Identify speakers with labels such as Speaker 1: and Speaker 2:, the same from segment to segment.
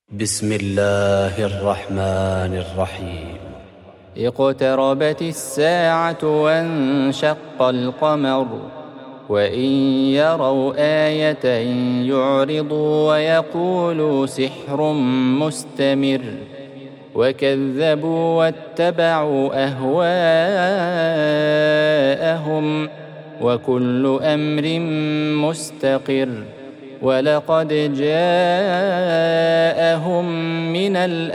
Speaker 1: بسم الله الرحمن الرحيم.
Speaker 2: اقتربت الساعة وانشق القمر وإن يروا آية يعرضوا ويقولوا سحر مستمر وكذبوا واتبعوا أهواءهم وكل أمر مستقر ولقد جاءهم من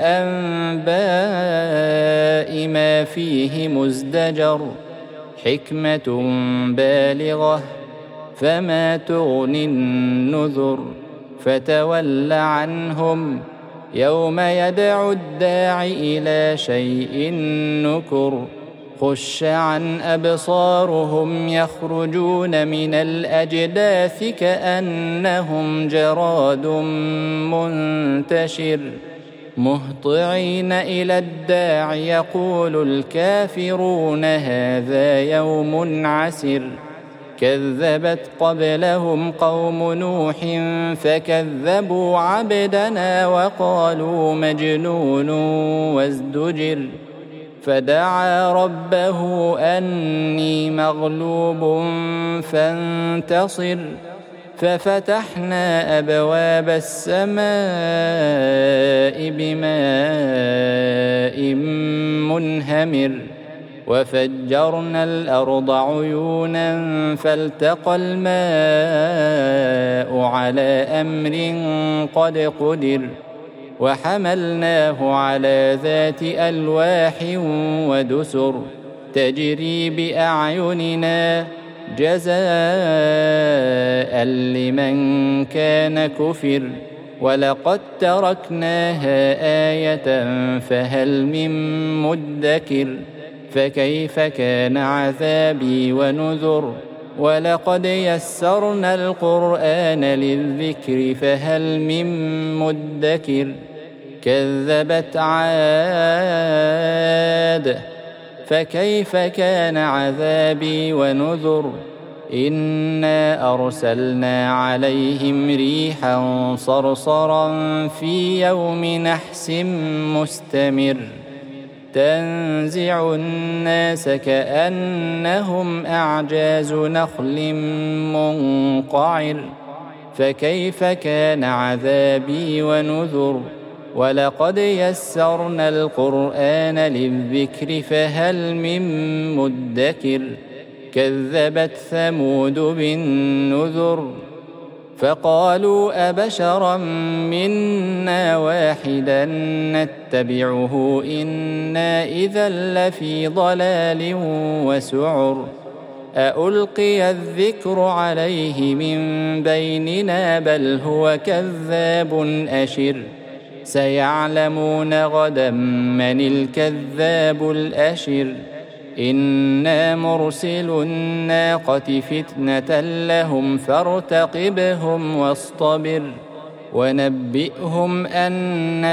Speaker 2: الأنباء ما فيه مزدجر حكمة بالغة فما تغني النذر فتول عنهم يوم يدعو الداع إلى شيء نكر خش عن أبصارهم يخرجون من الأجداث كأنهم جراد منتشر مهطعين إلى الداع يقول الكافرون هذا يوم عسر كذبت قبلهم قوم نوح فكذبوا عبدنا وقالوا مجنون وازدجر فدعا ربه أني مغلوب فانتصر ففتحنا أبواب السماء بماء منهمر وفجرنا الأرض عيونا فالتقى الماء على أمر قد قدر وحملناه على ذات ألواح ودسر تجري بأعيننا جزاء لمن كان كفر ولقد تركناها آية فهل من مدكر فكيف كان عذابي ونذر ولقد يسرنا القرآن للذكر فهل من مدكر كذبت عاد فكيف كان عذابي ونذر إنا أرسلنا عليهم ريحا صرصرا في يوم نحس مستمر تنزع الناس كأنهم أعجاز نخل منقعر فكيف كان عذابي ونذر ولقد يسرنا القرآن للذكر فهل من مدكر كذبت ثمود بالنذر فقالوا أبشرا منا واحدا نتبعه إنا إذا لفي ضلال وسعر أألقي الذكر عليه من بيننا بل هو كذاب أشر سيعلمون غدا من الكذاب الأشر إنا مرسل الناقة فتنة لهم فارتقبهم واصطبر ونبئهم أن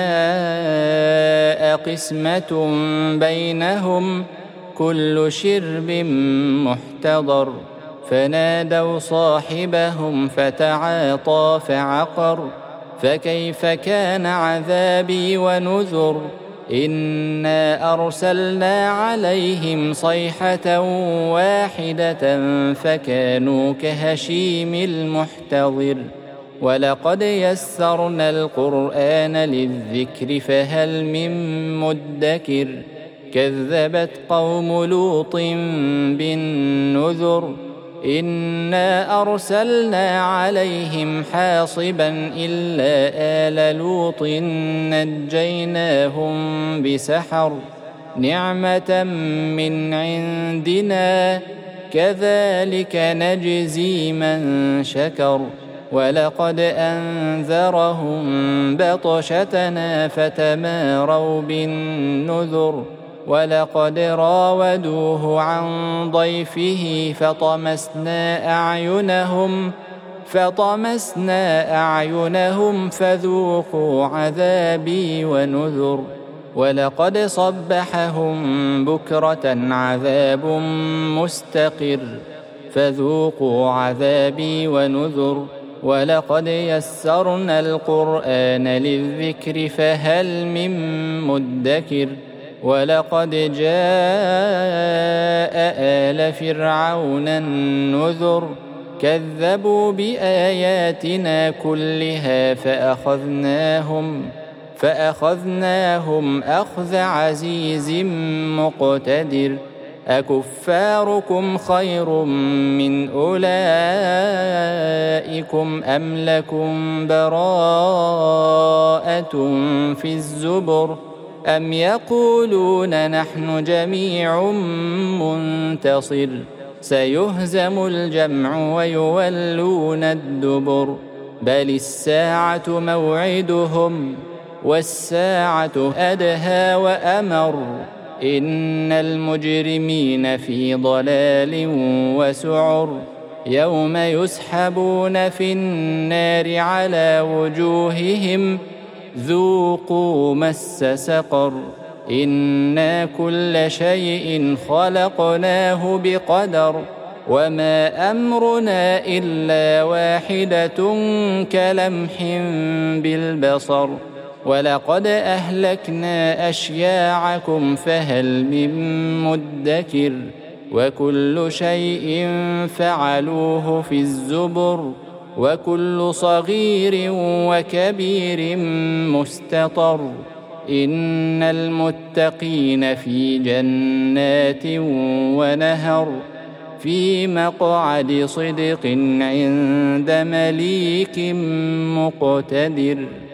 Speaker 2: الماء قسمة بينهم كل شرب محتضر فنادوا صاحبهم فتعاطى فعقر فكيف كان عذابي ونذر إنا أرسلنا عليهم صيحة واحدة فكانوا كهشيم المحتضر ولقد يسرنا القرآن للذكر فهل من مدكر كذبت قوم لوط بالنذر إنا أرسلنا عليهم حاصبا إلا آل لوط نجيناهم بسحر نعمة من عندنا كذلك نجزي من شكر ولقد أنذرهم بطشتنا فتماروا بالنذر ولقد راودوه عن ضيفه فطمسنا أعينهم فذوقوا عذابي ونذر ولقد صبحهم بكرة عذاب مستقر فذوقوا عذابي ونذر ولقد يسرنا القرآن للذكر فهل من مدكر ولقد جاء آل فرعون النذر كذبوا بآياتنا كلها فأخذناهم أخذ عزيز مقتدر أكفاركم خير من أولئكم أم لكم براءة في الزبر أم يقولون نحن جميع منتصر سيهزم الجمع ويولون الدبر بل الساعة موعدهم والساعة أدهى وأمر إن المجرمين في ضلال وسعر يوم يسحبون في النار على وجوههم ذوقوا مس سقر إنا كل شيء خلقناه بقدر وما أمرنا إلا واحدة كلمح بالبصر ولقد أهلكنا أشياعكم فهل من مدكر وكل شيء فعلوه في الزبر وكل صغير وكبير مستطر إن المتقين في جنات ونهر في مقعد صدق عند مليك مقتدر.